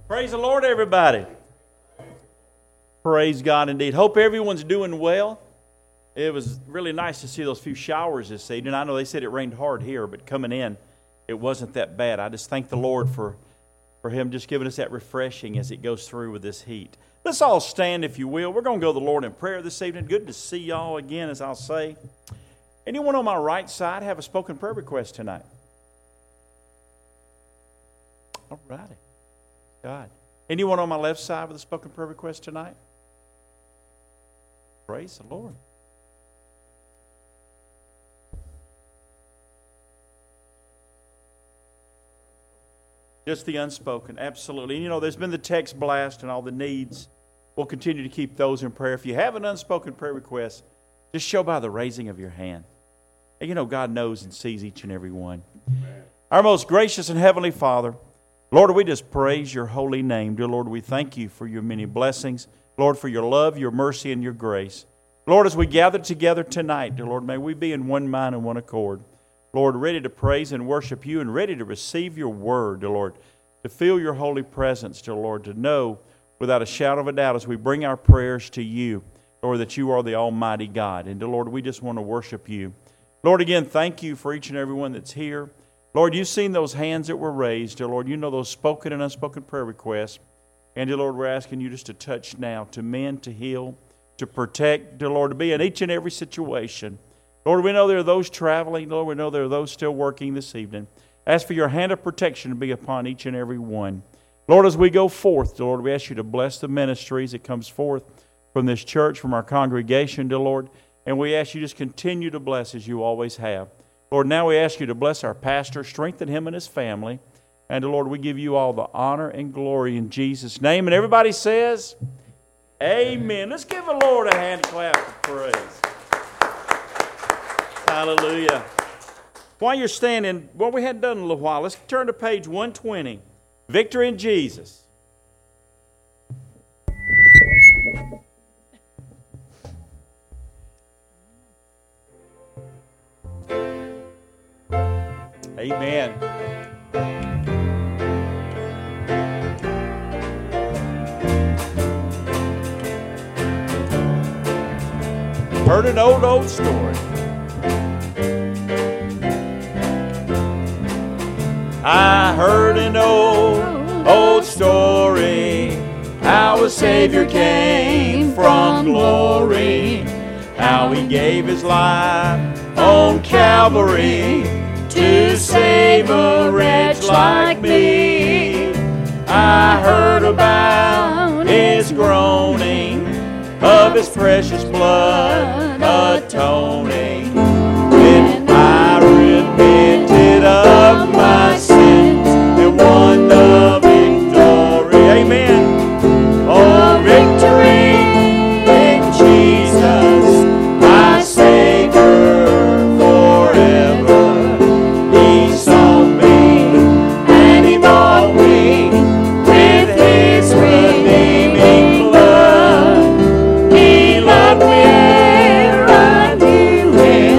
Praise the Lord, everybody. Praise God indeed. Hope everyone's doing well. It was really nice to see those few showers this evening. I know they said it rained hard here, but coming in, it wasn't that bad. I just thank the Lord for Him just giving us that refreshing as it goes through with this heat. Let's all stand, if you will. We're going to go to the Lord in prayer this evening. Good to see y'all again, as I'll say. Anyone on my right side have a spoken prayer request tonight? All righty. God. Anyone on my left side with a spoken prayer request tonight? Praise the Lord. Just the unspoken, absolutely. And you know, there's been the text blast and all the needs. We'll continue to keep those in prayer. If you have an unspoken prayer request, just show by the raising of your hand. And you know, God knows and sees each and every one. Amen. Our most gracious and heavenly Father, Lord, we just praise your holy name. Dear Lord, we thank you for your many blessings. Lord, for your love, your mercy, and your grace. Lord, as we gather together tonight, dear Lord, may we be in one mind and one accord. Lord, ready to praise and worship you and ready to receive your word, dear Lord, to feel your holy presence, dear Lord, to know without a shadow of a doubt as we bring our prayers to you, Lord, that you are the Almighty God. And dear Lord, we just want to worship you. Lord, again, thank you for each and every one that's here. Lord, you've seen those hands that were raised, dear Lord. You know those spoken and unspoken prayer requests. And dear Lord, we're asking you just to touch now, to mend, to heal, to protect, dear Lord, to be in each and every situation. Lord, we know there are those traveling. Lord, we know there are those still working this evening. Ask for your hand of protection to be upon each and every one. Lord, as we go forth, dear Lord, we ask you to bless the ministries that comes forth from this church, from our congregation, dear Lord. And we ask you just continue to bless as you always have. Lord, now we ask you to bless our pastor, strengthen him and his family. And, Lord, we give you all the honor and glory in Jesus' name. And everybody says, amen. Let's give the Lord a hand clap of praise. Hallelujah. While you're standing, what we hadn't done in a little while, let's turn to page 120. Victory in Jesus. Amen. Heard an old story. I heard an old story, how a Savior came from glory, how He gave His life on Calvary to save a wretch like me. I heard about His groaning, of His precious blood atoning. When I repented of my sins and won the victory. Amen. Oh, victory in Jesus, my Savior forever. He sought me and He bought me with His redeeming blood. He loved me ere I knew Him.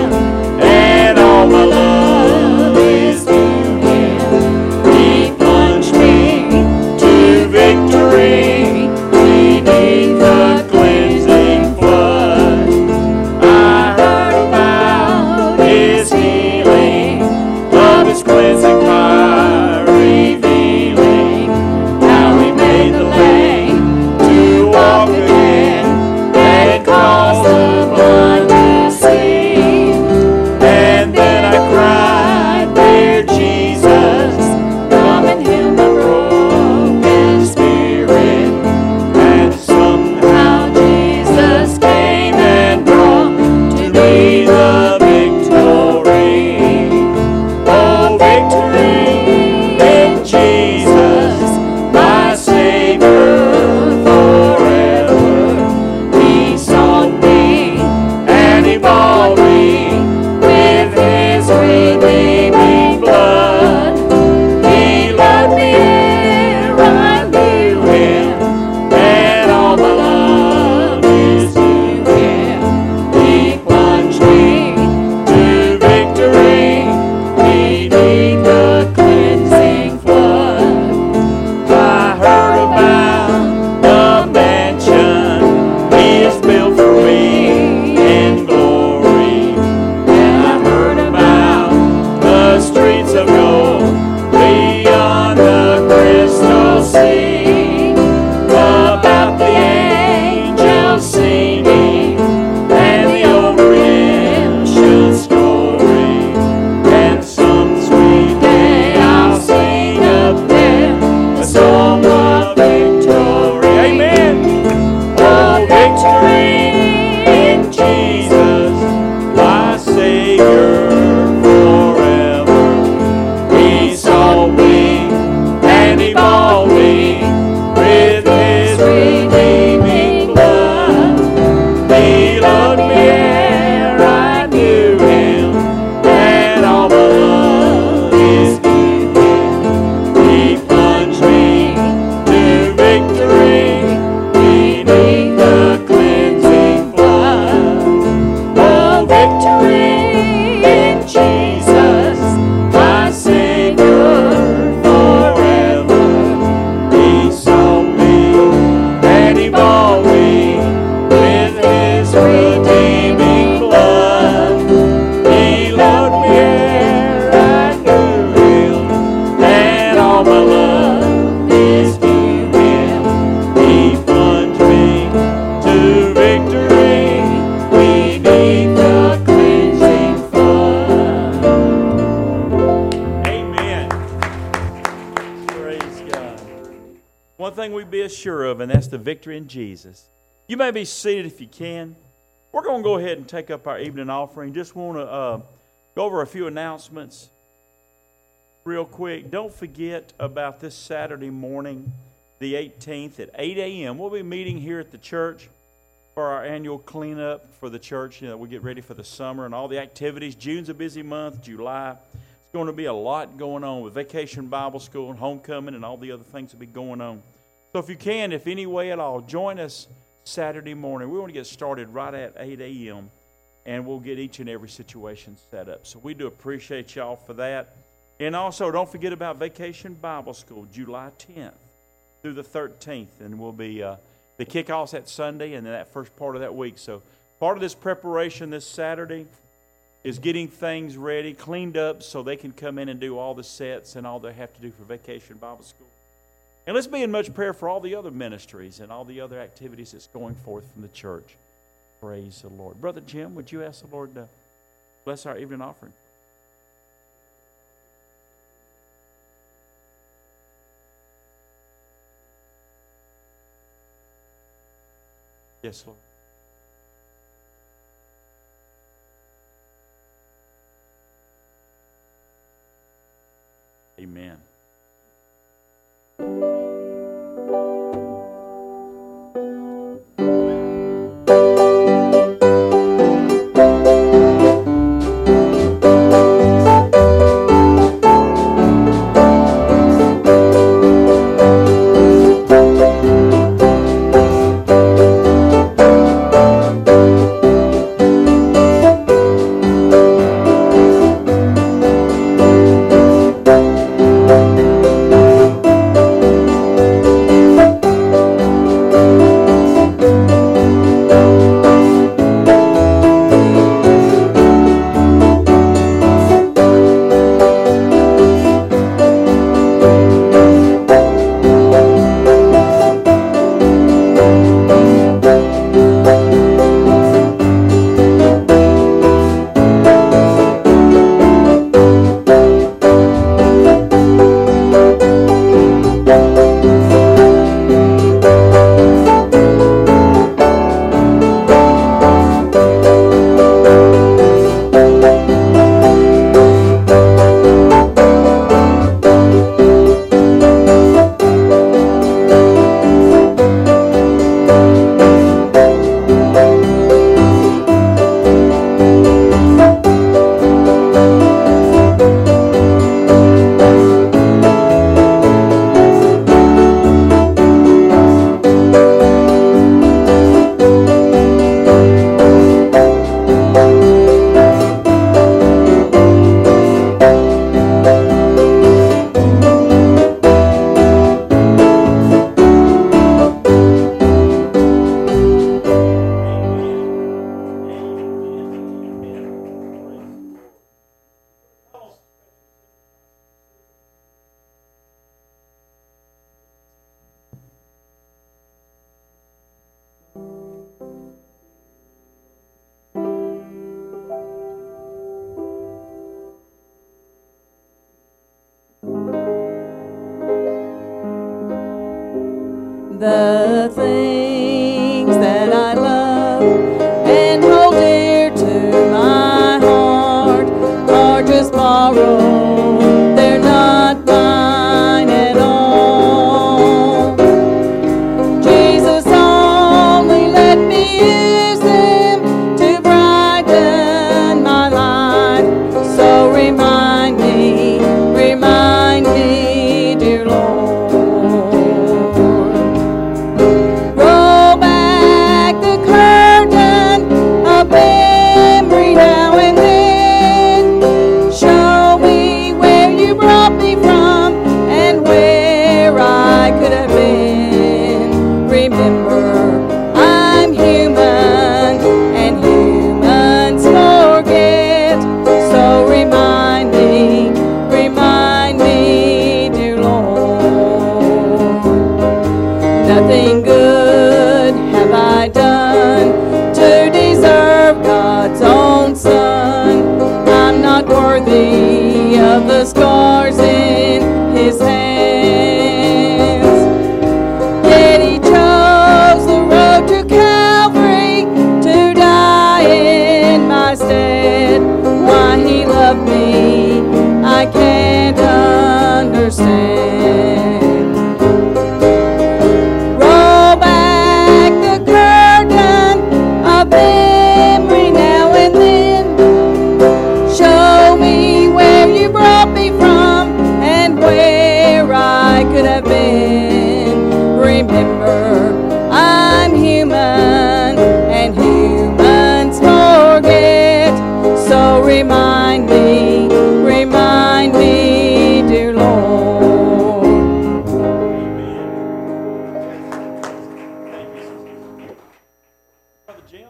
One thing we be assured of, and that's the victory in Jesus. You may be seated if you can. We're going to go ahead and take up our evening offering. Just want to go over a few announcements real quick. Don't forget about this Saturday morning, the 18th at 8 a.m. We'll be meeting here at the church for our annual cleanup for the church. You know, we get ready for the summer and all the activities. June's a busy month. July. It's going to be a lot going on with Vacation Bible School and homecoming and all the other things that will be going on. So if you can, if any way at all, join us Saturday morning. We want to get started right at 8 a.m. and we'll get each and every situation set up. So we do appreciate y'all for that. And also, don't forget about Vacation Bible School, July 10th through the 13th. And we'll be, the kickoff's that Sunday and then that first part of that week. So part of this preparation this Saturday is getting things ready, cleaned up, so they can come in and do all the sets and all they have to do for Vacation Bible School. And let's be in much prayer for all the other ministries and all the other activities that's going forth from the church. Praise the Lord. Brother Jim, would you ask the Lord to bless our evening offering? Yes, Lord. Amen. The things that I love and hold dear to my heart are just borrowed. They're not mine at all. Jesus only let me use them to brighten my life. So remind me, dear Lord. Nothing good have I done to deserve God's own Son. I'm not worthy of the scars in His hands. I could have been. Remember, I'm human, and humans forget. So remind me, dear Lord. Brother Jim?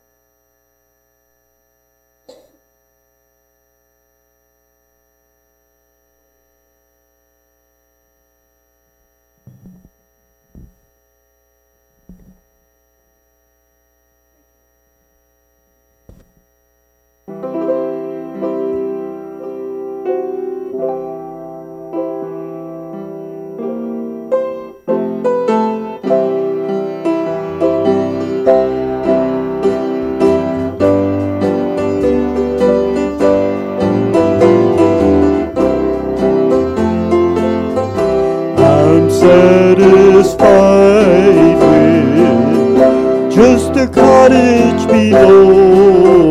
I'm satisfied with just a cottage below,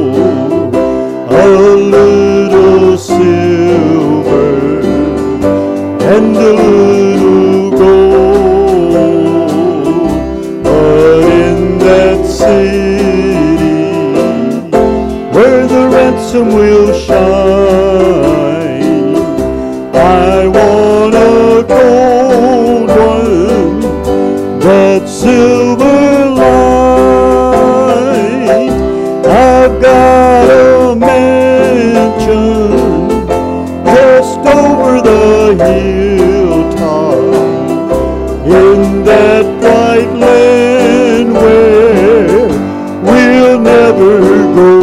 a little silver and a little gold. But in that city where the ransom will shine, I want a gold one, that silver light. I've got a mansion just over the hilltop in that bright land where we'll never go.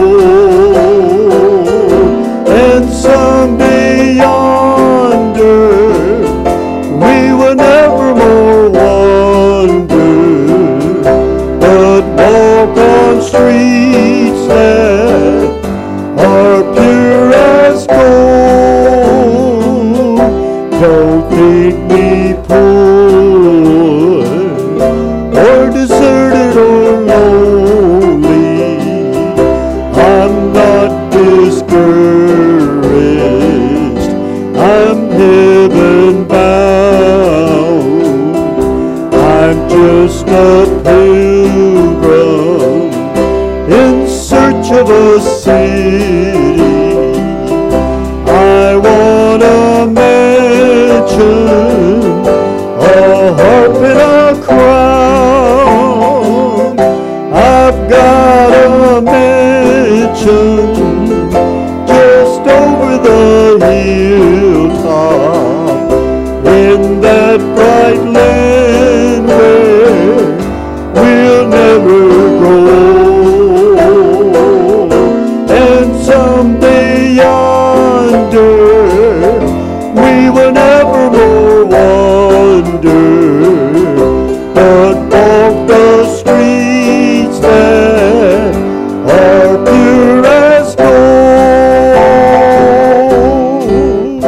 And someday yonder we will never more wander, but walk on streets that are pure as gold. Don't think me poor or deserted or lonely. I'm not discouraged, I'm heaven bound. I'm just a pilgrim in search of a city. I want a mansion, a harp and a crown. I've got a mansion just over the hilltop in that bright land where we'll never grow. And someday yonder we will never more wander, but walk the streets that are pure as gold.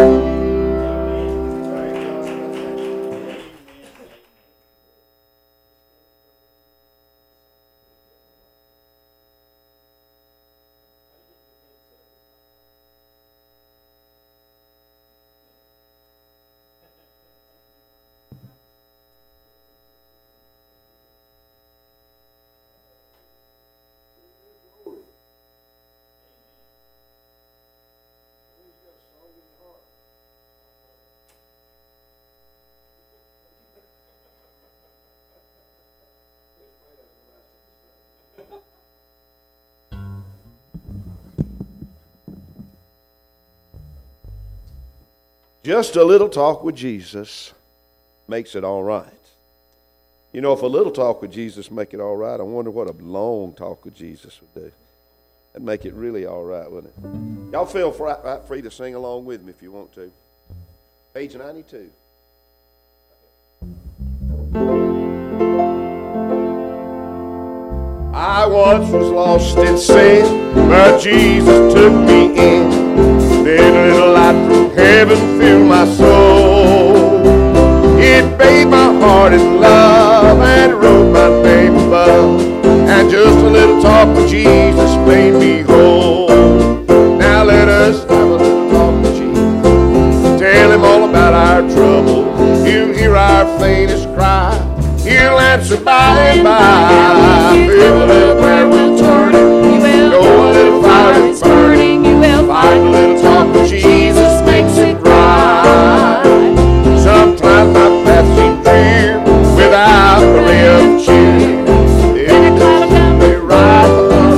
Just a little talk with Jesus makes it all right. You know, if a little talk with Jesus make it all right, I wonder what a long talk with Jesus would do. That'd make it really all right, wouldn't it? Y'all feel right free to sing along with me if you want to. Page 92. I once was lost in sin, but Jesus took me in. Then a little light from heaven filled my soul. It bathed my heart in love and wrote my name above. And just a little talk with Jesus made me whole. Now let us have a little talk with Jesus. Tell him all about our trouble. He'll hear our faintest cry. He'll answer by and by. Feel a little prayer will turn it. Know a little fire is burning. You will find a little talk with Jesus makes it right. Sometimes my path seems drear without a ray of cheer. Then a cloud comes to ride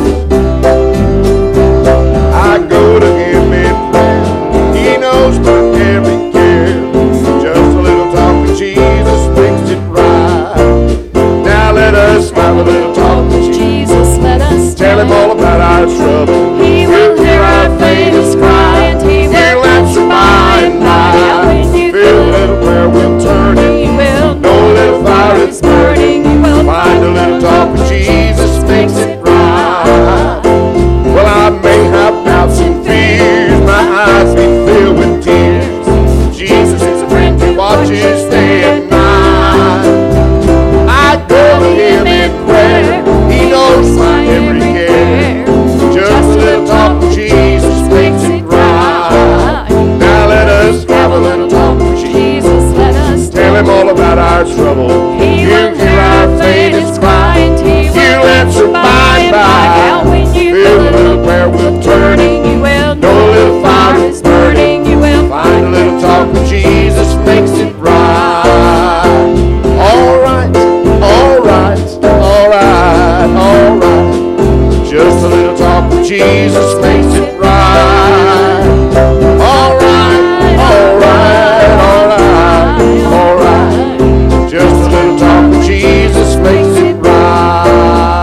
I go to Him in prayer. He knows my every care. Just a little talk with Jesus makes it right. Now let us have a little talk with Jesus. Let us Tell Him all about our trouble. He will hear our faintest cry, and He will answer by and by. Feel a little prayer will turn it. You will Know a little fire is burning. You will Find a little talk with Jesus makes it right. Well, I may have doubts and fears. My eyes be filled with tears. Jesus is a friend who watches day and night. I go to Him in prayer. He knows my every care. Just a little talk with Jesus makes it right. Now let us have a little talk with Jesus. Let us Tell Him all about our trouble. He will hear our faintest cry, and He will He'll answer by and by. Now when you Feel a little prayer will turn it. you will Know a little fire fire is burning. You will Find a little talk with Jesus makes it right. All right, all right, all right, all right. Just a little talk with Jesus makes it right. All right, all right, all right, all right. Just a little talk with Jesus makes it right.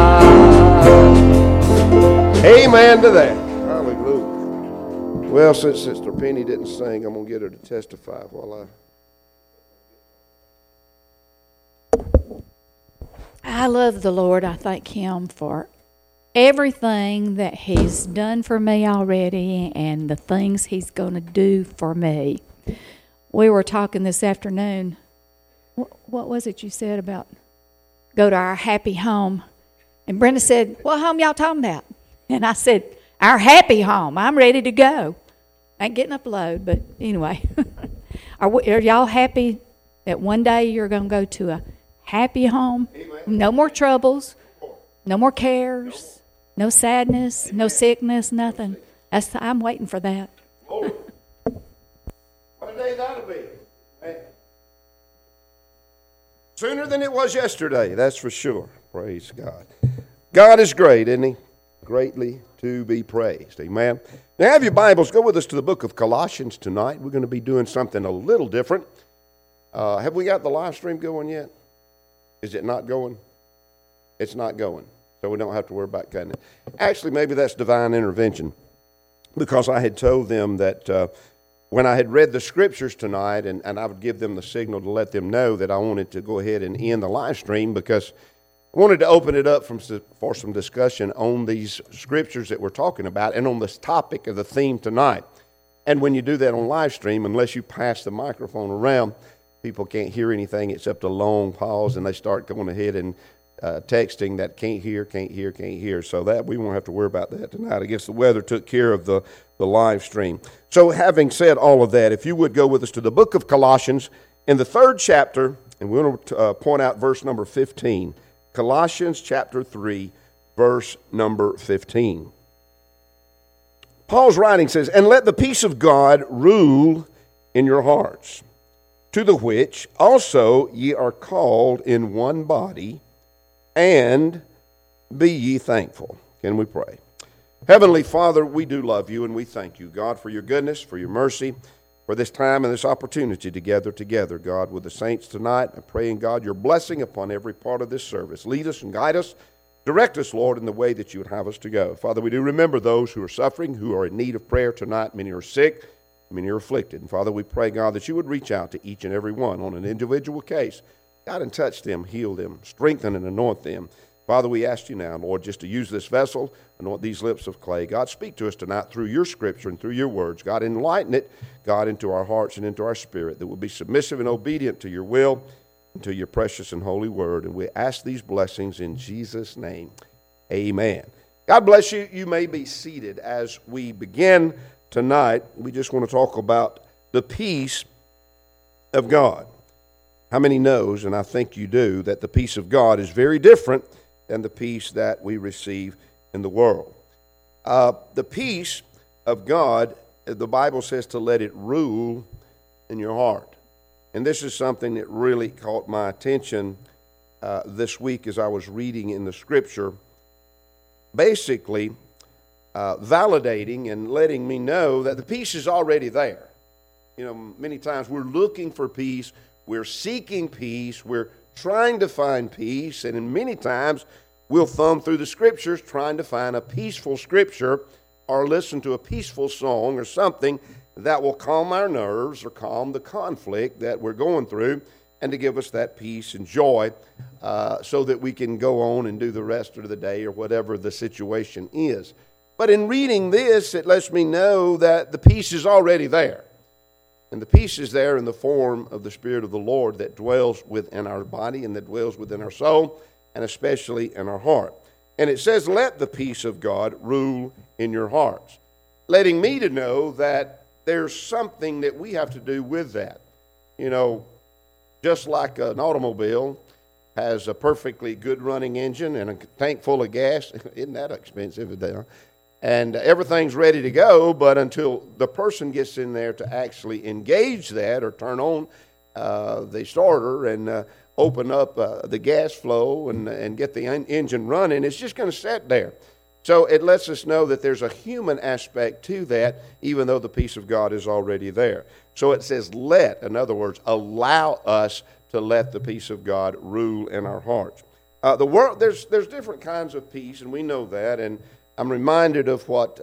Amen to that. Hallelujah. Well, since Sister Penny didn't sing, I'm going to get her to testify while I love the Lord. I thank Him for everything that He's done for me already and the things He's going to do for me. We were talking this afternoon. What was it you said about go to our happy home? And Brenda said, what home y'all talking about? And I said, our happy home. I'm ready to go. I ain't getting up a load, but anyway. Are y'all happy that one day you're going to go to a happy home? Amen. No more troubles, no more cares, no sadness, no sickness, nothing. I'm waiting for that. Lord, what a day that'll be. Man. Sooner than it was yesterday, that's for sure. Praise God. God is great, isn't He? Greatly to be praised. Amen. Now, have your Bibles. Go with us to the book of Colossians tonight. We're going to be doing something a little different. Have we got the live stream going yet? Is it not going? It's not going. So we don't have to worry about cutting it. Actually, maybe that's divine intervention. Because I had told them that when I had read the scriptures tonight, and I would give them the signal to let them know that I wanted to go ahead and end the live stream, because I wanted to open it up for some discussion on these scriptures that we're talking about and on this topic of the theme tonight. And when you do that on live stream, unless you pass the microphone around, people can't hear anything except a long pause, and they start going ahead and texting that can't hear. So that we won't have to worry about that tonight. I guess the weather took care of the live stream. So having said all of that, if you would go with us to the book of Colossians in the 3rd chapter, and we're going to point out verse number 15. Colossians chapter 3, verse number 15. Paul's writing says, "And let the peace of God rule in your hearts, to the which also ye are called in one body, and be ye thankful." Can we pray? Heavenly Father, we do love you, and we thank you, God, for your goodness, for your mercy, for this time and this opportunity to gather together, God, with the saints tonight. I pray, in God, your blessing upon every part of this service. Lead us and guide us. Direct us, Lord, in the way that you would have us to go. Father, we do remember those who are suffering, who are in need of prayer tonight. Many are sick, many are afflicted. And Father, we pray, God, that you would reach out to each and every one on an individual case. God, and touch them, heal them, strengthen and anoint them. Father, we ask you now, Lord, just to use this vessel, anoint these lips of clay. God, speak to us tonight through your scripture and through your words. God, enlighten it, God, into our hearts and into our spirit, that we'll be submissive and obedient to your will and to your precious and holy word. And we ask these blessings in Jesus' name. Amen. God bless you. You may be seated. As we begin tonight, we just want to talk about the peace of God. How many knows, and I think you do, that the peace of God is very different than the peace that we receive in the world? The peace of God, the Bible says to let it rule in your heart. And this is something that really caught my attention this week as I was reading in the Scripture, basically validating and letting me know that the peace is already there. You know, many times we're looking for peace, we're seeking peace, we're trying to find peace, and in many times we'll thumb through the Scriptures trying to find a peaceful Scripture or listen to a peaceful song or something that will calm our nerves or calm the conflict that we're going through and to give us that peace and joy so that we can go on and do the rest of the day or whatever the situation is. But in reading this, it lets me know that the peace is already there. And the peace is there in the form of the Spirit of the Lord that dwells within our body and that dwells within our soul and especially in our heart. And it says, let the peace of God rule in your hearts, letting me to know that there's something that we have to do with that. You know, just like an automobile has a perfectly good running engine and a tank full of gas, isn't that expensive? And everything's ready to go, but until the person gets in there to actually engage that or turn on the starter and open up the gas flow and get the engine running, it's just going to sit there. So it lets us know that there's a human aspect to that, even though the peace of God is already there. So it says let, in other words, allow us to let the peace of God rule in our hearts. The world, there's different kinds of peace, and we know that, and I'm reminded of what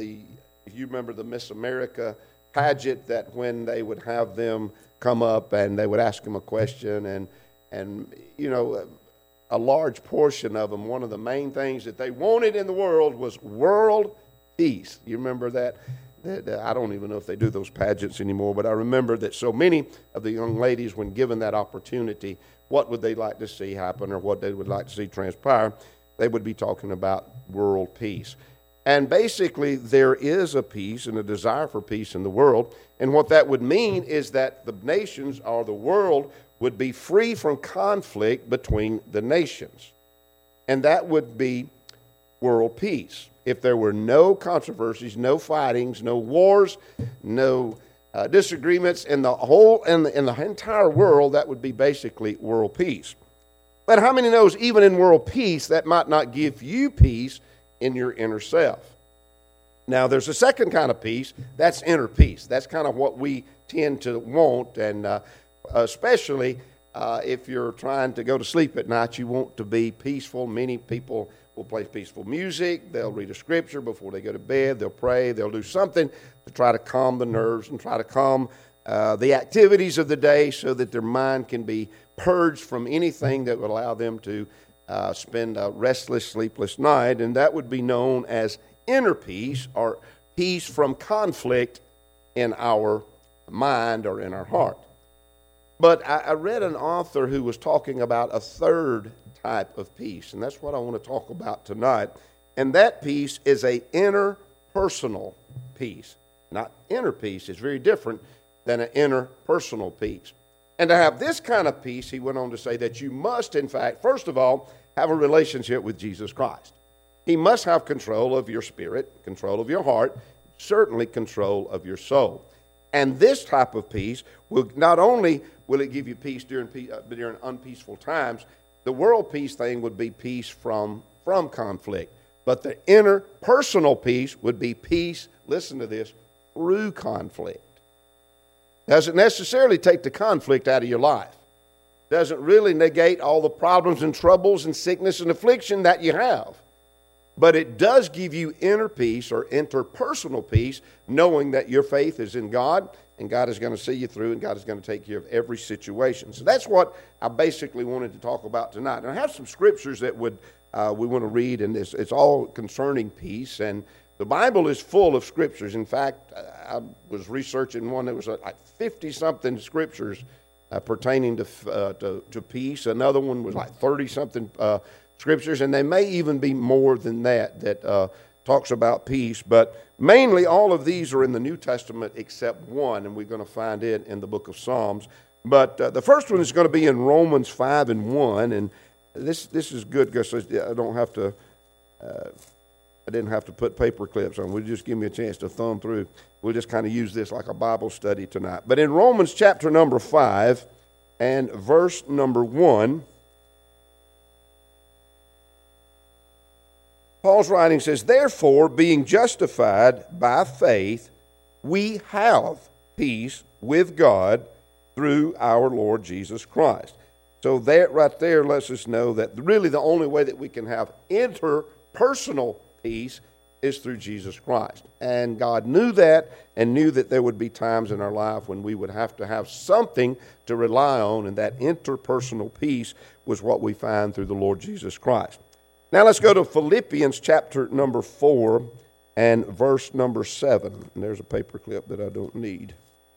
if you remember the Miss America pageant, that when they would have them come up and they would ask them a question, and you know, a large portion of them, one of the main things that they wanted in the world was world peace. You remember that? I don't even know if they do those pageants anymore, but I remember that so many of the young ladies, when given that opportunity, what would they like to see happen or what they would like to see transpire, they would be talking about world peace. And basically, there is a peace and a desire for peace in the world. And what that would mean is that the nations or the world would be free from conflict between the nations. And that would be world peace. If there were no controversies, no fightings, no wars, no disagreements in the entire world, that would be basically world peace. But how many knows even in world peace, that might not give you peace in your inner self? Now, there's a second kind of peace. That's inner peace. That's kind of what we tend to want, and especially if you're trying to go to sleep at night, you want to be peaceful. Many people will play peaceful music. They'll read a scripture before they go to bed. They'll pray. They'll do something to try to calm the nerves and try to calm the activities of the day so that their mind can be purged from anything that would allow them to spend a restless, sleepless night. And that would be known as inner peace, or peace from conflict in our mind or in our heart. But I read an author who was talking about a third type of peace, and that's what I want to talk about tonight. And that peace is an interpersonal peace. Not inner peace is very different than an interpersonal peace. And to have this kind of peace, he went on to say that you must, in fact, first of all, have a relationship with Jesus Christ. He must have control of your spirit, control of your heart, certainly control of your soul. And this type of peace will not only will it give you peace during unpeaceful times, the world peace thing would be peace from conflict. But the interpersonal peace would be peace, listen to this, through conflict. Doesn't necessarily take the conflict out of your life. Doesn't really negate all the problems and troubles and sickness and affliction that you have. But it does give you inner peace or interpersonal peace, knowing that your faith is in God and God is going to see you through and God is going to take care of every situation. So that's what I basically wanted to talk about tonight. And I have some scriptures that we want to read, and it's all concerning peace. And the Bible is full of scriptures. In fact, I was researching one that was like 50-something scriptures pertaining to peace. Another one was like 30-something scriptures, and they may even be more than that talks about peace. But mainly all of these are in the New Testament except one, and we're going to find it in the book of Psalms. But the first one is going to be in Romans 5:1, and this is good because I don't have to. I didn't have to put paper clips on. We'll just give me a chance to thumb through. We'll just kind of use this like a Bible study tonight. But in Romans chapter number 5 and verse number 1, Paul's writing says, "Therefore, being justified by faith, we have peace with God through our Lord Jesus Christ." So that right there lets us know that really the only way that we can have interpersonal peace is through Jesus Christ. And God knew that and knew that there would be times in our life when we would have to have something to rely on, and that interpersonal peace was what we find through the Lord Jesus Christ. Now let's go to Philippians chapter number 4 and verse number 7. And there's a paper clip that I don't need.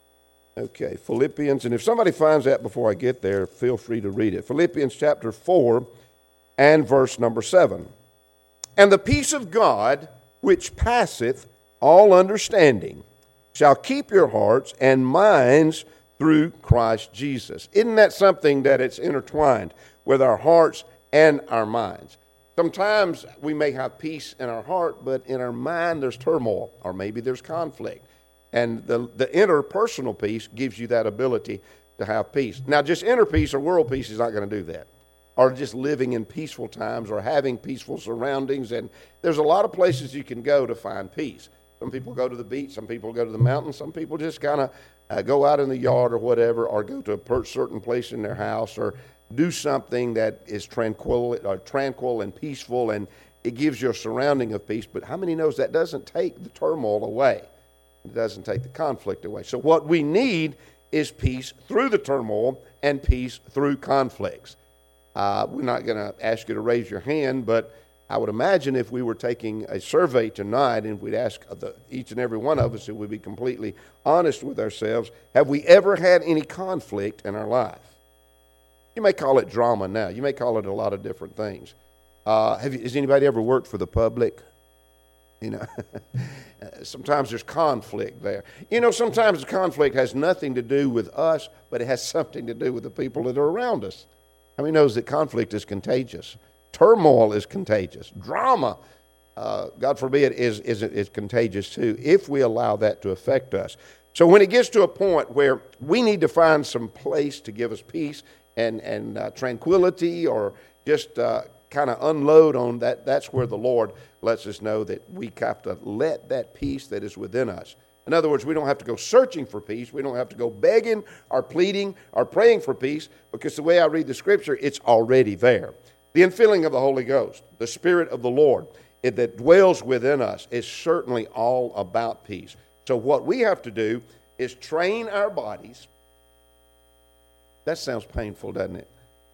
Okay, Philippians, and if somebody finds that before I get there, feel free to read it. Philippians chapter 4 and verse number 7. "And the peace of God, which passeth all understanding, shall keep your hearts and minds through Christ Jesus." Isn't that something that it's intertwined with our hearts and our minds? Sometimes we may have peace in our heart, but in our mind there's turmoil, or maybe there's conflict. And the interpersonal peace gives you that ability to have peace. Now, just inner peace or world peace is not going to do that. Or just living in peaceful times or having peaceful surroundings. And there's a lot of places you can go to find peace. Some people go to the beach, some people go to the mountains, some people just kind of go out in the yard or whatever, or go to a certain place in their house, or do something that is tranquil and peaceful, and it gives you a surrounding of peace. But how many knows that doesn't take the turmoil away? It doesn't take the conflict away. So what we need is peace through the turmoil and peace through conflicts. We're not going to ask you to raise your hand, but I would imagine if we were taking a survey tonight and we'd ask each and every one of us, if we'd be completely honest with ourselves, have we ever had any conflict in our life? You may call it drama now. You may call it a lot of different things. Has anybody ever worked for the public? You know, sometimes there's conflict there. You know, sometimes the conflict has nothing to do with us, but it has something to do with the people that are around us. How many knows that conflict is contagious? Turmoil is contagious. Drama, God forbid, is contagious too, if we allow that to affect us. So when it gets to a point where we need to find some place to give us peace and tranquility, or just kind of unload on that, that's where the Lord lets us know that we have to let that peace that is within us. In other words, we don't have to go searching for peace. We don't have to go begging or pleading or praying for peace, because the way I read the Scripture, it's already there. The infilling of the Holy Ghost, the Spirit of the Lord that dwells within us, is certainly all about peace. So what we have to do is train our bodies. That sounds painful, doesn't it?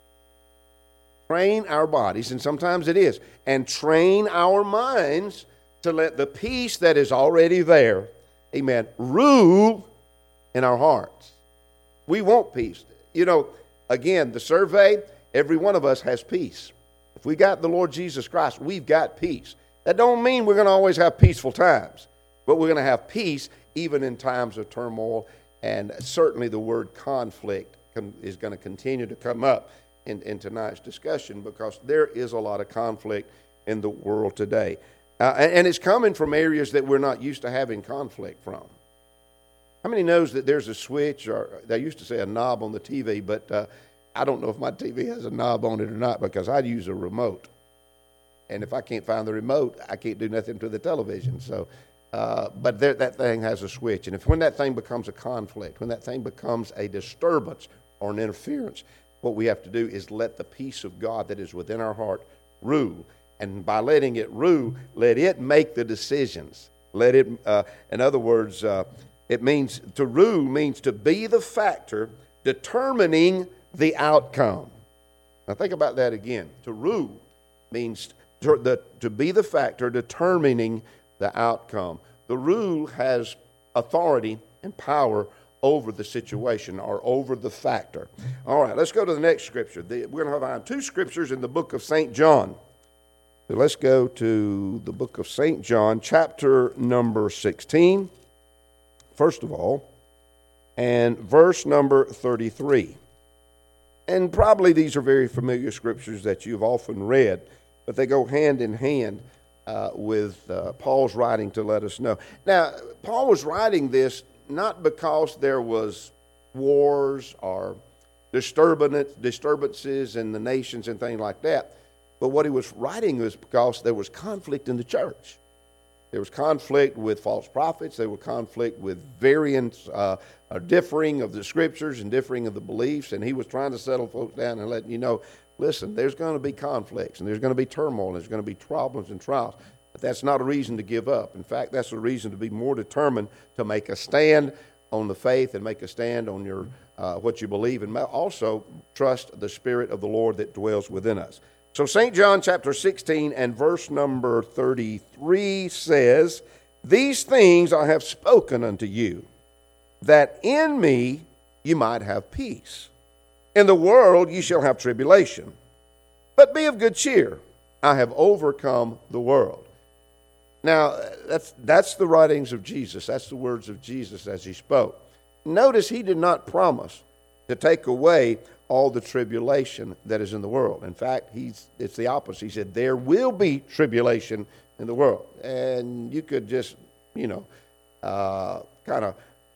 Train our bodies, and sometimes it is, and train our minds to let the peace that is already there, amen, rule in our hearts. We want peace. You know, again, the survey, every one of us has peace. If we got the Lord Jesus Christ, we've got peace. That don't mean we're going to always have peaceful times, but we're going to have peace even in times of turmoil, and certainly the word conflict is going to continue to come up in tonight's discussion, because there is a lot of conflict in the world today. And it's coming from areas that we're not used to having conflict from. How many knows that there's a switch, or they used to say a knob on the TV, but I don't know if my TV has a knob on it or not, because I'd use a remote. And if I can't find the remote, I can't do nothing to the television. So, but that thing has a switch. And when that thing becomes a conflict, when that thing becomes a disturbance or an interference, what we have to do is let the peace of God that is within our heart rule. And by letting it rule, let it make the decisions. Let it, in other words, it means to rule means to be the factor determining the outcome. Now think about that again. To rule means to be the factor determining the outcome. The rule has authority and power over the situation, or over the factor. All right, let's go to the next scripture. We're going to find two scriptures in the book of St. John. So let's go to the book of St. John, chapter number 16. First of all, and verse number 33. And probably these are very familiar scriptures that you've often read, but they go hand in hand with Paul's writing to let us know. Now, Paul was writing this not because there was wars or disturbances in the nations and things like that, but what he was writing was because there was conflict in the church. There was conflict with false prophets. There was conflict with variance, differing of the scriptures and differing of the beliefs. And he was trying to settle folks down and let you know, listen, there's going to be conflicts and there's going to be turmoil and there's going to be problems and trials. But that's not a reason to give up. In fact, that's a reason to be more determined to make a stand on the faith and make a stand on your what you believe, and also trust the Spirit of the Lord that dwells within us. So St. John chapter 16 and verse number 33 says, "These things I have spoken unto you, that in me you might have peace. In the world you shall have tribulation. But be of good cheer. I have overcome the world." Now, that's the writings of Jesus. That's the words of Jesus as he spoke. Notice he did not promise to take away all the tribulation that is in the world. In fact, it's the opposite. He said, there will be tribulation in the world. And you could just, kind of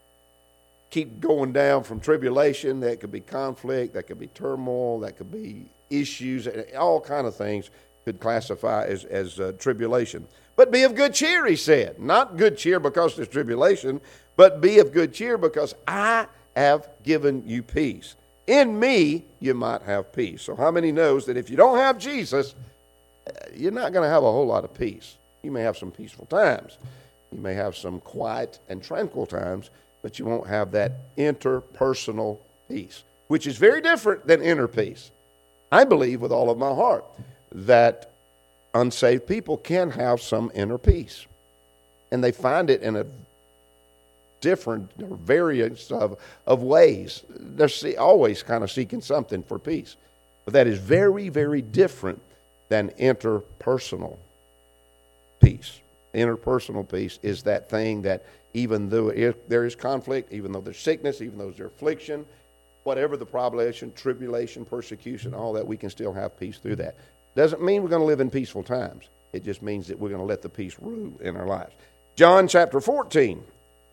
keep going down from tribulation. That could be conflict, that could be turmoil, that could be issues, all kind of things could classify as tribulation. But be of good cheer, he said. Not good cheer because there's tribulation, but be of good cheer because I have given you peace. In me, you might have peace. So how many knows that if you don't have Jesus, you're not going to have a whole lot of peace? You may have some peaceful times. You may have some quiet and tranquil times, but you won't have that interpersonal peace, which is very different than inner peace. I believe with all of my heart that unsaved people can have some inner peace, and they find it in a different variance of ways. They're always kind of seeking something for peace, but that is very, very different than interpersonal peace. Interpersonal peace is that thing that even though there is conflict, even though there's sickness, even though there's affliction, whatever the tribulation, persecution, all that, we can still have peace through that. Doesn't mean we're going to live in peaceful times. It just means that we're going to let the peace rule in our lives. John chapter 14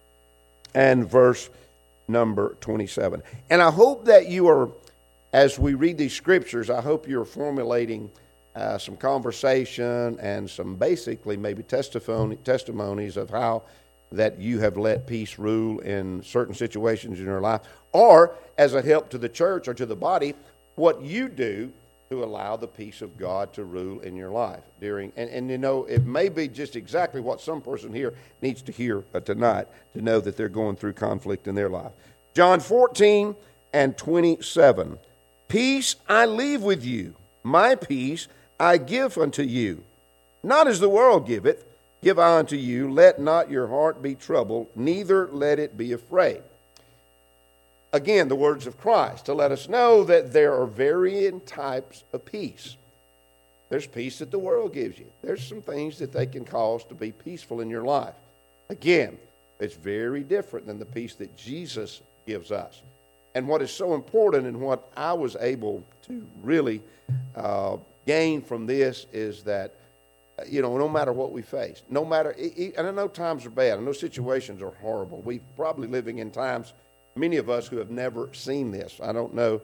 and verse number 27. And I hope that you are, as we read these scriptures, I hope you're formulating some conversation and some basically maybe testimonies of how that you have let peace rule in certain situations in your life, or as a help to the church or to the body, what you do to allow the peace of God to rule in your life during, and it may be just exactly what some person here needs to hear tonight to know that they're going through conflict in their life. John 14 and 27. Peace I leave with you, my peace I give unto you. Not as the world giveth, give I unto you. Let not your heart be troubled, neither let it be afraid. Again, the words of Christ to let us know that there are varying types of peace. There's peace that the world gives you. There's some things that they can cause to be peaceful in your life. Again, it's very different than the peace that Jesus gives us. And what is so important and what I was able to really gain from this is that, no matter what we face, no matter, and I know times are bad, I know situations are horrible. We're probably living in times, many of us who have never seen this. I don't know.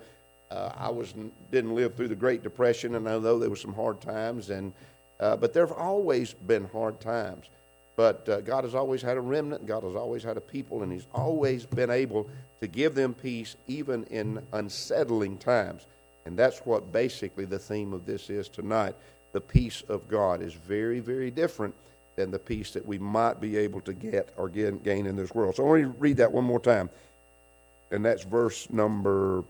Didn't live through the Great Depression, and I know there were some hard times, but there have always been hard times. But God has always had a remnant. God has always had a people, and He's always been able to give them peace even in unsettling times. And that's what basically the theme of this is tonight. The peace of God is very, very different than the peace that we might be able to get or gain in this world. So I want to read that one more time. And that's verse number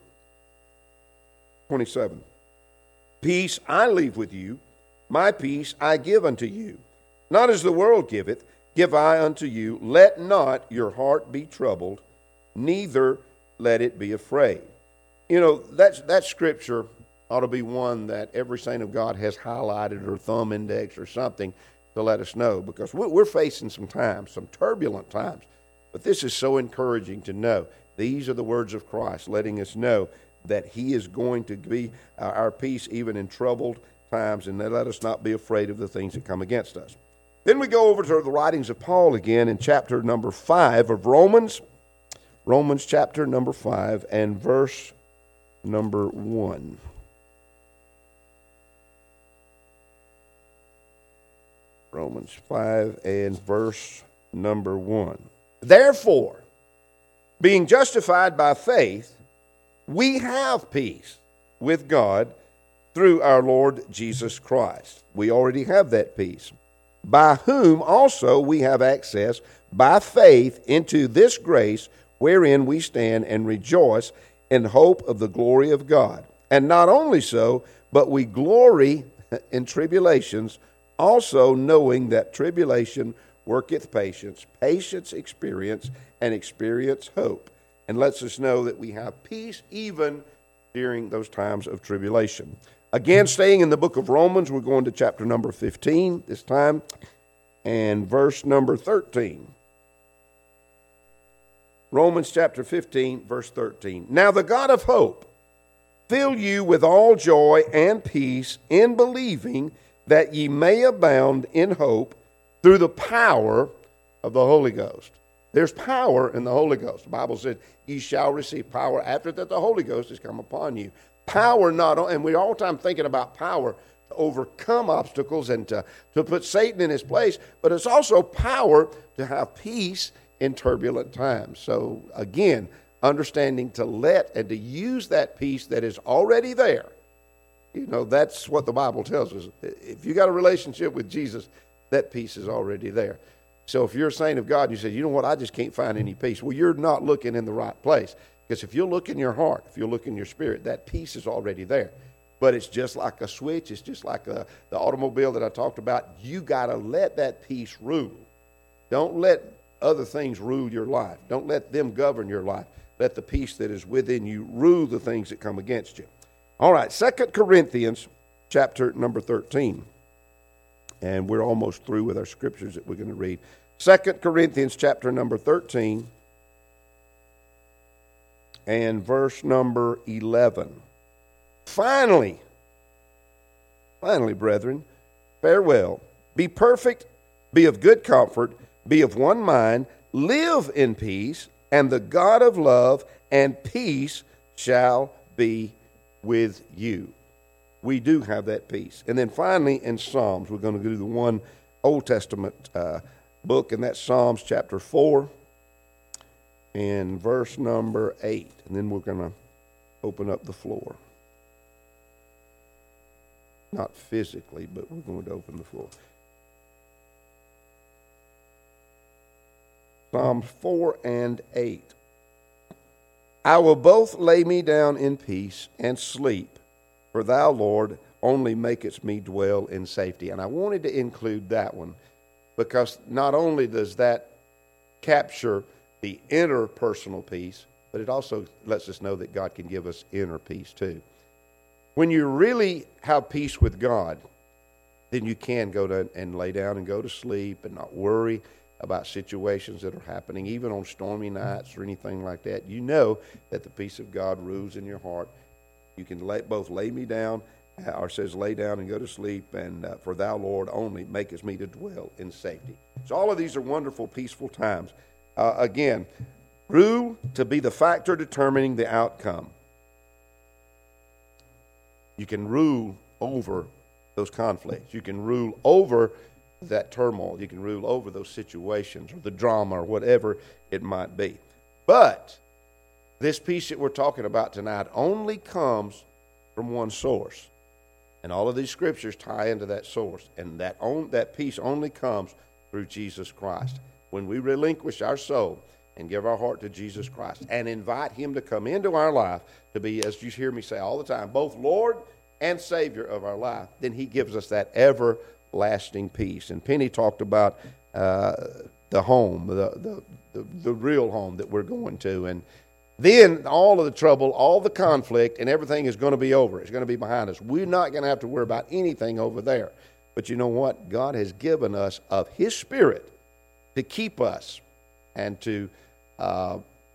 27. Peace I leave with you, my peace I give unto you. Not as the world giveth, give I unto you. Let not your heart be troubled, neither let it be afraid. That scripture ought to be one that every saint of God has highlighted or thumb indexed or something to let us know, because we're facing some times, some turbulent times. But this is so encouraging to know These are the words of Christ letting us know that he is going to be our peace even in troubled times, and let us not be afraid of the things that come against us. Then we go over to the writings of Paul again in chapter number 5 of Romans. Romans chapter number 5 and verse number 1. Romans 5 and verse number 1. Therefore, being justified by faith, we have peace with God through our Lord Jesus Christ. We already have that peace, by whom also we have access by faith into this grace wherein we stand and rejoice in hope of the glory of God. And not only so, but we glory in tribulations, also knowing that tribulation worketh patience, patience experience, and experience hope, and lets us know that we have peace even during those times of tribulation. Again, staying in the book of Romans, we're going to chapter number 15 this time, and verse number 13. Romans chapter 15, verse 13. Now the God of hope fill you with all joy and peace in believing, that ye may abound in hope through the power of the Holy Ghost. There's power in the Holy Ghost. The Bible says, ye shall receive power after that the Holy Ghost has come upon you. Power not only, and we're all the time thinking about power to overcome obstacles and to put Satan in his place, but it's also power to have peace in turbulent times. So again, understanding to let and to use that peace that is already there. You know, that's what the Bible tells us. If you got a relationship with Jesus, that peace is already there. So if you're a saint of God and you say, you know what, I just can't find any peace. Well, you're not looking in the right place. Because if you look in your heart, if you look in your spirit, that peace is already there. But it's just like a switch. It's just like the automobile that I talked about. You got to let that peace rule. Don't let other things rule your life. Don't let them govern your life. Let the peace that is within you rule the things that come against you. All right, 2 Corinthians chapter number 13. And we're almost through with our scriptures that we're going to read. 2 Corinthians chapter number 13 and verse number 11. Finally, brethren, farewell. Be perfect, be of good comfort, be of one mind, live in peace, and the God of love and peace shall be with you. We do have that peace. And then finally in Psalms, we're going to do the one Old Testament book, and that's Psalms chapter 4 and verse number 8. And then we're going to open up the floor. Not physically, but we're going to open the floor. Psalms 4 and 8. I will both lay me down in peace and sleep, for thou, Lord, only makest me dwell in safety. And I wanted to include that one because not only does that capture the inner personal peace, but it also lets us know that God can give us inner peace too. When you really have peace with God, then you can go to and lay down and go to sleep and not worry about situations that are happening, even on stormy nights or anything like that. You know that the peace of God rules in your heart. You can both lay me down, or says lay down and go to sleep, and for thou, Lord, only makest me to dwell in safety. So all of these are wonderful, peaceful times. Again, rule to be the factor determining the outcome. You can rule over those conflicts. You can rule over that turmoil. You can rule over those situations or the drama or whatever it might be. But this peace that we're talking about tonight only comes from one source. And all of these scriptures tie into that source. And that peace only comes through Jesus Christ. When we relinquish our soul and give our heart to Jesus Christ and invite him to come into our life to be, as you hear me say all the time, both Lord and Savior of our life, then he gives us that everlasting peace. And Penny talked about the home, the real home that we're going to. And then all of the trouble, all the conflict, and everything is going to be over. It's going to be behind us. We're not going to have to worry about anything over there. But you know what? God has given us of his Spirit to keep us and to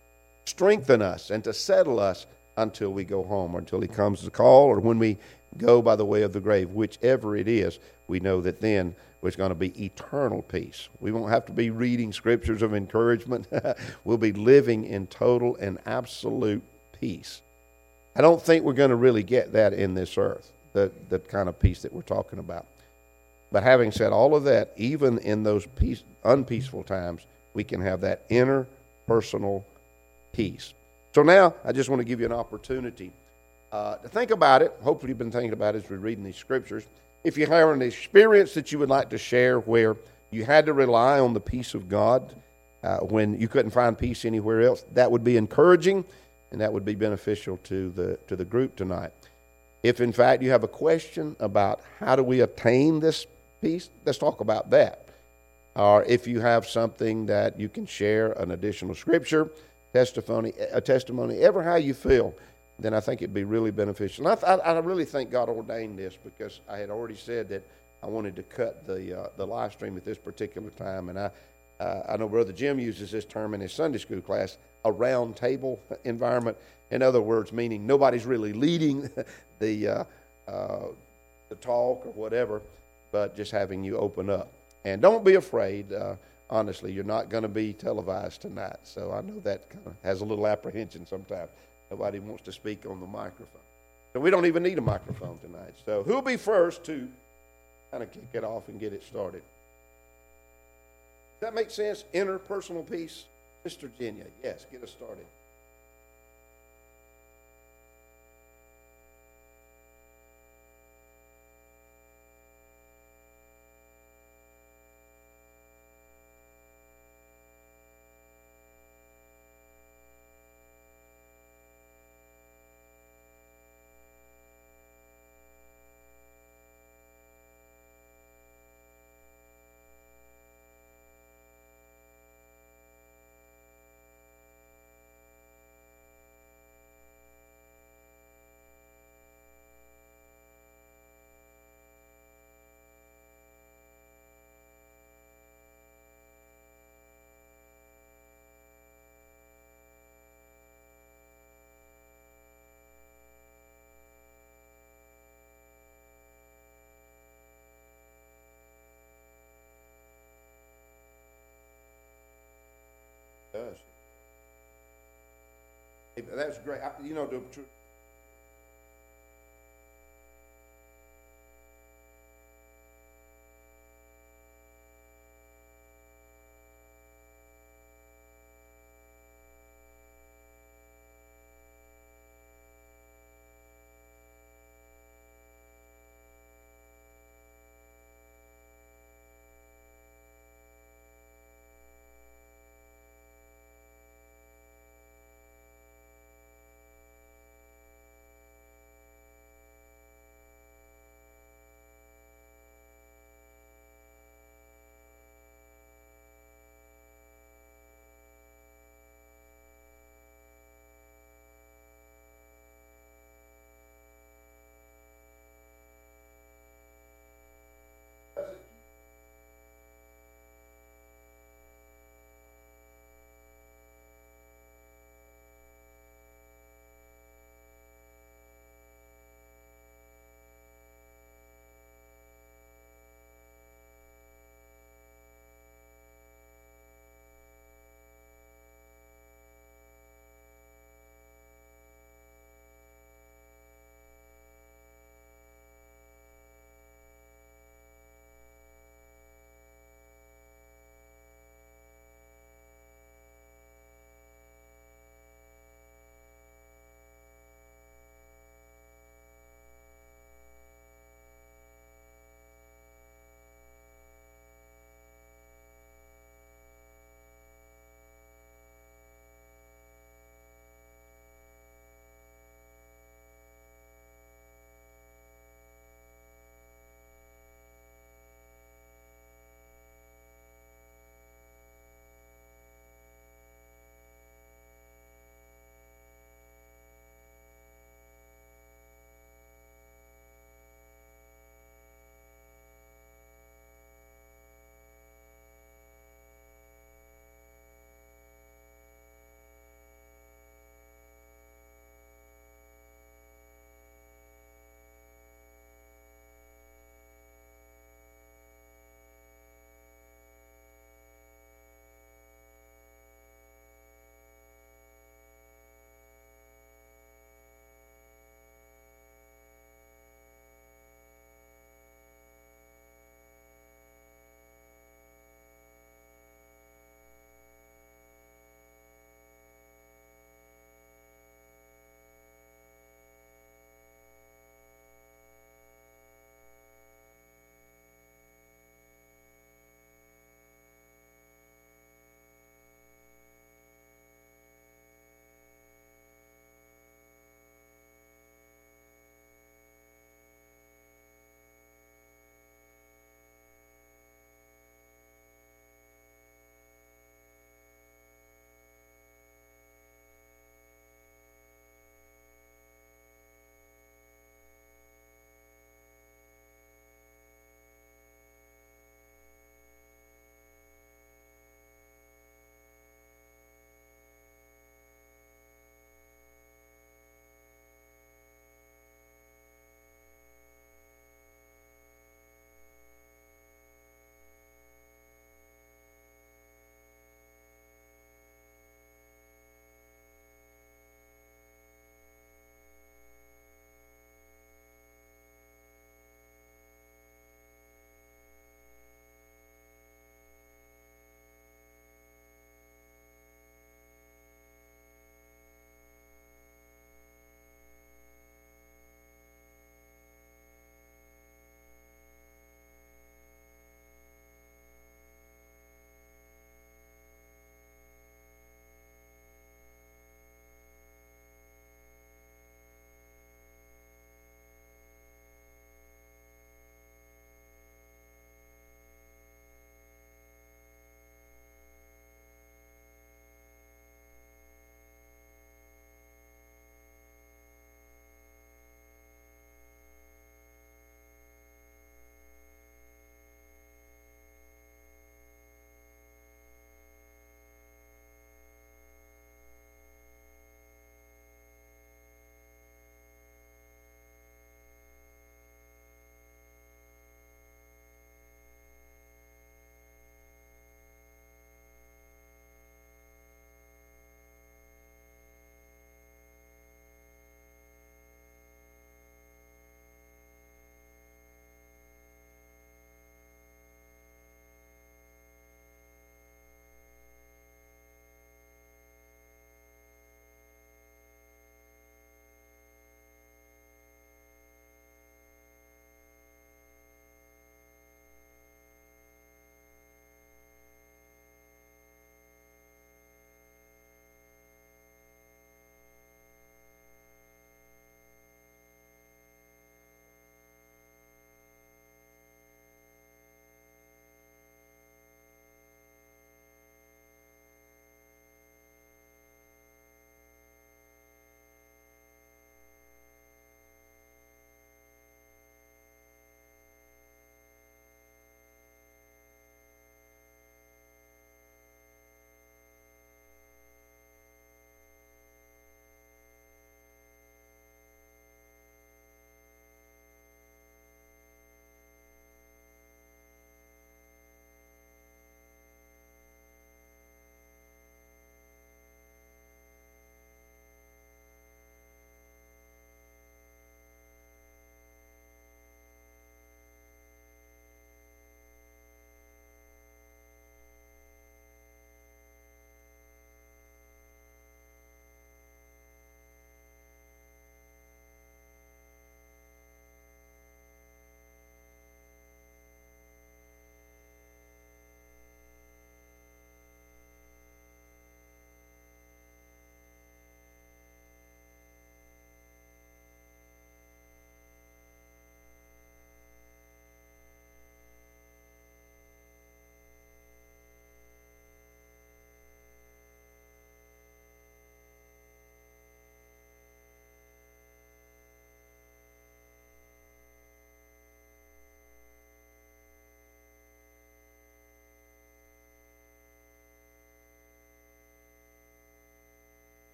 strengthen us and to settle us until we go home, or until he comes to call, or when we go by the way of the grave. Whichever it is, we know that then there's going to be eternal peace. We won't have to be reading scriptures of encouragement. We'll be living in total and absolute peace. I don't think we're going to really get that in this earth, the kind of peace that we're talking about. But having said all of that, even in those unpeaceful times, we can have that inner personal peace. So now, I just want to give you an opportunity to think about it. Hopefully you've been thinking about it as we're reading these scriptures. If you have an experience that you would like to share where you had to rely on the peace of God when you couldn't find peace anywhere else, that would be encouraging and that would be beneficial to the group tonight. If in fact you have a question about how do we attain this peace, let's talk about that. Or if you have something that you can share, an additional scripture, a testimony, ever how you feel, then I think it'd be really beneficial. And I really think God ordained this, because I had already said that I wanted to cut the live stream at this particular time. And I know Brother Jim uses this term in his Sunday school class, a round table environment. In other words, meaning nobody's really leading the talk or whatever, but just having you open up. And don't be afraid. Honestly, you're not going to be televised tonight, so I know that kind of has a little apprehension sometimes. Nobody wants to speak on the microphone. So we don't even need a microphone tonight. So who'll be first to kind of kick it off and get it started? Does that make sense? Interpersonal peace? Mr. Virginia, yes, get us started. Does. That's great.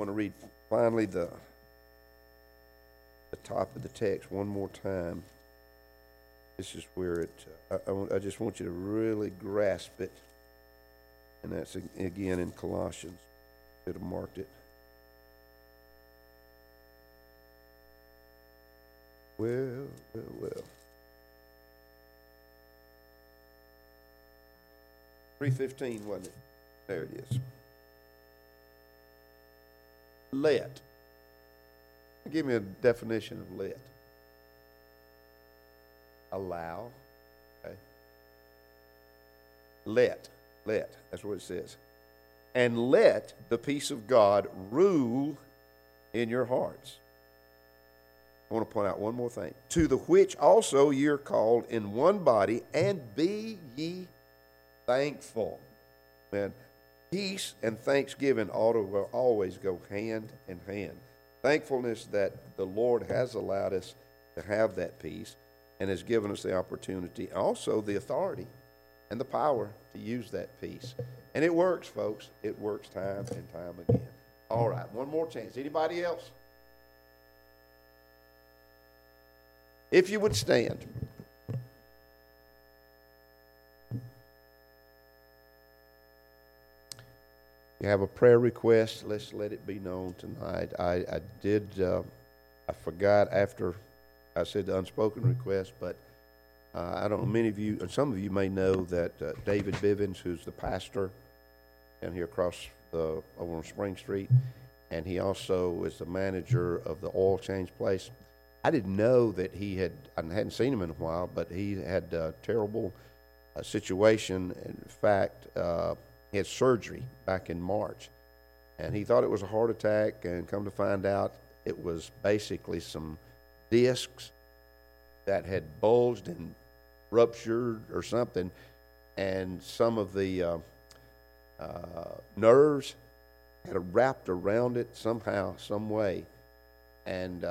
want to read finally the top of the text one more time. This is where I just want you to really grasp it. And that's again in Colossians. Should have marked it. Well. 3:15, wasn't it? There it is. Let. Give me a definition of let. Allow. Okay. Let. That's what it says. And let the peace of God rule in your hearts. I want to point out one more thing. To the which also ye are called in one body, and be ye thankful. Man, peace and thanksgiving ought to always go hand in hand. Thankfulness that the Lord has allowed us to have that peace and has given us the opportunity, also the authority and the power to use that peace. And it works, folks. It works time and time again. All right, one more chance. Anybody else? If you would stand. You have a prayer request, let's let it be known tonight. I forgot after I said the unspoken request, but I don't know, many of you, and some of you may know that David Bivens, who's the pastor down here across over on Spring Street, and he also is the manager of the oil change place. I didn't know that I hadn't seen him in a while, but he had a terrible situation. In fact, he had surgery back in March, and he thought it was a heart attack, and come to find out it was basically some discs that had bulged and ruptured or something, and some of the nerves had wrapped around it somehow, some way, and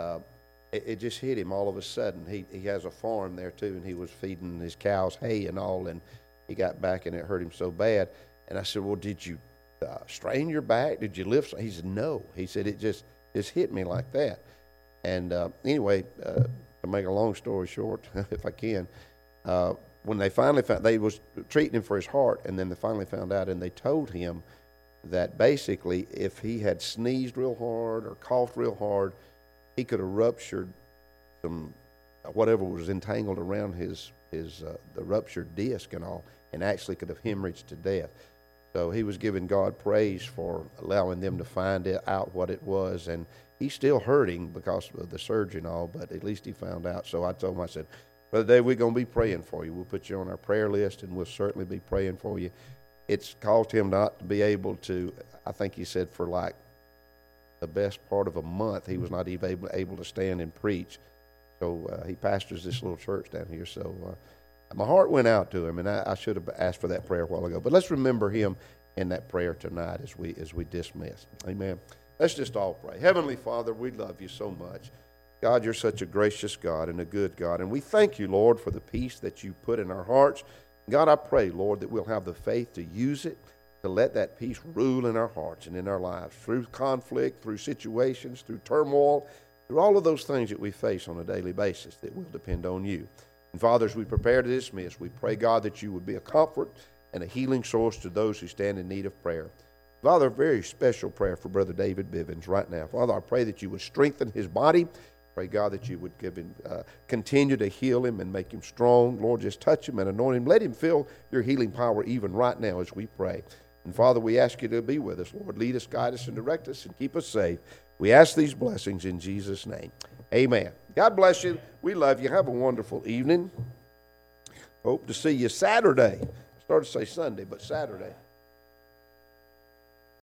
it just hit him all of a sudden. He has a farm there too, and he was feeding his cows hay and all, and he got back and it hurt him so bad. And I said, well, did you strain your back? Did you lift? He said, no. He said, it just hit me like that. And anyway, to make a long story short, if I can, when they finally found, they was treating him for his heart, and then they finally found out, and they told him that basically if he had sneezed real hard or coughed real hard, he could have ruptured some whatever was entangled around the ruptured disc and all, and actually could have hemorrhaged to death. So he was giving God praise for allowing them to find out what it was, and he's still hurting because of the surgery and all, but at least he found out. So I told him, I said, Brother Dave, we're going to be praying for you. We'll put you on our prayer list, and we'll certainly be praying for you. It's caused him not to be able to, I think he said for like the best part of a month, he was not even able to stand and preach. So he pastors this little church down here. So my heart went out to him, and I should have asked for that prayer a while ago. But let's remember him in that prayer tonight as we dismiss. Amen. Let's just all pray. Heavenly Father, we love you so much. God, you're such a gracious God and a good God, and we thank you, Lord, for the peace that you put in our hearts. God, I pray, Lord, that we'll have the faith to use it, to let that peace rule in our hearts and in our lives, through conflict, through situations, through turmoil, through all of those things that we face on a daily basis, that will depend on you. And Father, as we prepare to dismiss, we pray, God, that you would be a comfort and a healing source to those who stand in need of prayer. Father, a very special prayer for Brother David Bivens right now. Father, I pray that you would strengthen his body. Pray, God, that you would give him, continue to heal him and make him strong. Lord, just touch him and anoint him. Let him feel your healing power even right now as we pray. And Father, we ask you to be with us. Lord, lead us, guide us, and direct us, and keep us safe. We ask these blessings in Jesus' name. Amen. God bless you. We love you. Have a wonderful evening. Hope to see you Saturday. I started to say Sunday, but Saturday.